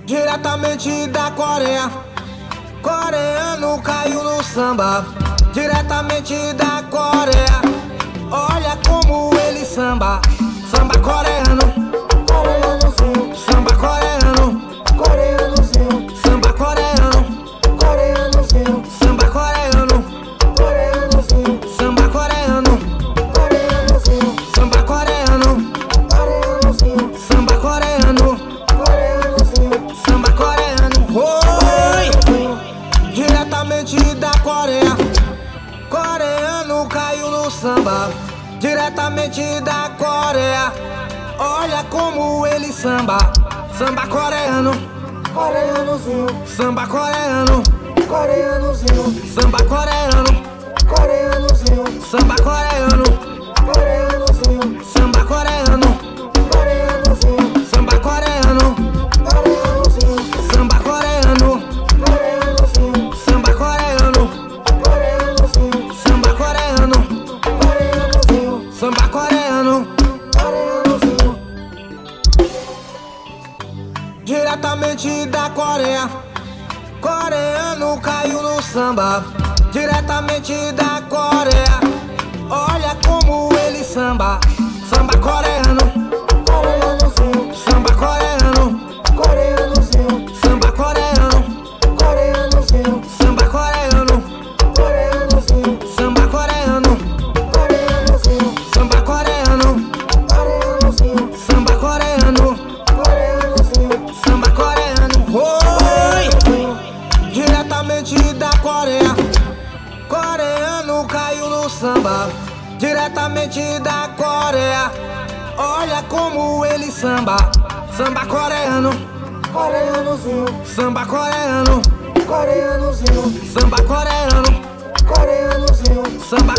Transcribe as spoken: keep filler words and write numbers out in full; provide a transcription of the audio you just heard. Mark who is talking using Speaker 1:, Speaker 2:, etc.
Speaker 1: Diretamente da Coreia, coreano caiu no samba. Diretamente da Coreia, olha como ele samba. Samba coreano,
Speaker 2: coreanozinho,
Speaker 1: samba coreano,
Speaker 2: coreanozinho,
Speaker 1: samba coreano,
Speaker 2: coreanozinho,
Speaker 1: samba coreano,
Speaker 2: coreanozinho,
Speaker 1: samba coreano,
Speaker 2: coreanozinho,
Speaker 1: samba coreano,
Speaker 2: coreanozinho,
Speaker 1: samba coreano,
Speaker 2: coreanozinho,
Speaker 1: samba coreano. Oi! Diretamente da Coreia, coreano caiu no samba. Diretamente da Coreia, olha como ele samba. Samba coreano,
Speaker 2: coreanozinho,
Speaker 1: samba coreano,
Speaker 2: coreanozinho,
Speaker 1: samba coreano,
Speaker 2: coreanozinho,
Speaker 1: samba coreano,
Speaker 2: coreanozinho,
Speaker 1: samba coreano,
Speaker 2: coreanozinho,
Speaker 1: samba coreano,
Speaker 2: coreanozinho,
Speaker 1: samba coreano,
Speaker 2: coreanozinho,
Speaker 1: samba coreano,
Speaker 2: coreanozinho,
Speaker 1: samba coreano,
Speaker 2: coreanozinho,
Speaker 1: samba coreano.
Speaker 2: coreanozinho,
Speaker 1: Diretamente da Coreia, coreano caiu no samba. Diretamente da Coreia, olha como ele samba. Samba coreano,
Speaker 2: coreanozinho,
Speaker 1: samba coreano,
Speaker 2: coreanozinho,
Speaker 1: samba coreano,
Speaker 2: coreanozinho,
Speaker 1: samba coreano,
Speaker 2: coreanozinho,
Speaker 1: samba coreano,
Speaker 2: coreanozinho,
Speaker 1: samba coreano,
Speaker 2: coreanozinho,
Speaker 1: samba coreano,
Speaker 2: coreanozinho,
Speaker 1: samba coreano. Oi! Diretamente da Coreia, coreano caiu no samba. Diretamente da Coreia, olha como ele samba. Samba coreano,
Speaker 2: coreanozinho,
Speaker 1: samba coreano,
Speaker 2: coreanozinho,
Speaker 1: samba coreano,
Speaker 2: coreanozinho,
Speaker 1: samba